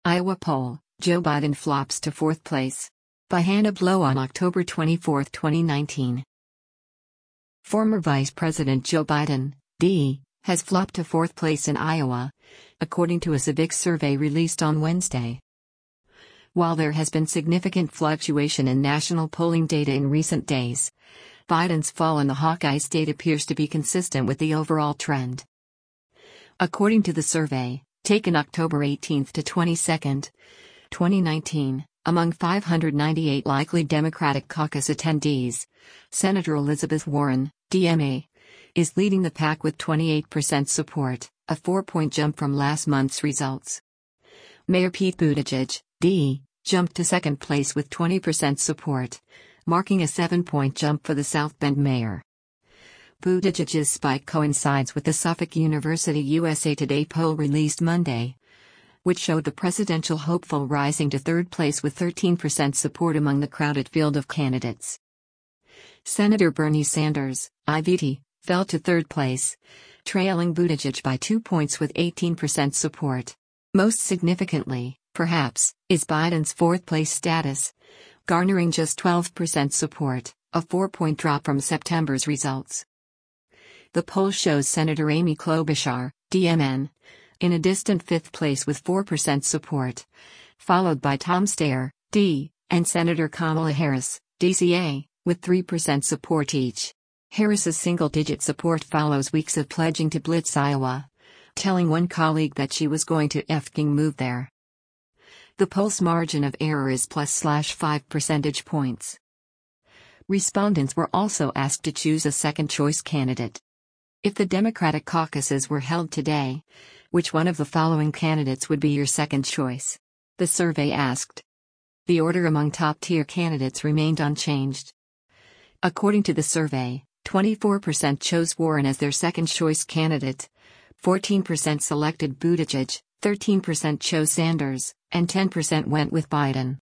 Iowa poll, Joe Biden flops to fourth place. By Hannah Blow on October 24, 2019. Former Vice President Joe Biden, D., has flopped to fourth place in Iowa, according to a Civiqs survey released on Wednesday. While there has been significant fluctuation in national polling data in recent days, Biden's fall in the Hawkeye state appears to be consistent with the overall trend. According to the survey, taken October 18 to 22, 2019, among 598 likely Democratic caucus attendees, Senator Elizabeth Warren, DMA, is leading the pack with 28% support, a 4-point jump from last month's results. Mayor Pete Buttigieg, D., jumped to second place with 20% support, marking a 7-point jump for the South Bend mayor. Buttigieg's spike coincides with the Suffolk University USA Today poll released Monday, which showed the presidential hopeful rising to third place with 13% support among the crowded field of candidates. Senator Bernie Sanders, IVT, fell to third place, trailing Buttigieg by 2 points with 18% support. Most significantly, perhaps, is Biden's fourth-place status, garnering just 12% support, a 4-point drop from September's results. The poll shows Senator Amy Klobuchar, DMN, in a distant fifth place with 4% support, followed by Tom Steyer, D., and Senator Kamala Harris, DCA, with 3% support each. Harris's single-digit support follows weeks of pledging to blitz Iowa, telling one colleague that she was going to effing move there. The poll's margin of error is +/5 percentage points. Respondents were also asked to choose a second-choice candidate. If the Democratic caucuses were held today, which one of the following candidates would be your second choice? The survey asked. The order among top-tier candidates remained unchanged. According to the survey, 24% chose Warren as their second-choice candidate, 14% selected Buttigieg, 13% chose Sanders, and 10% went with Biden.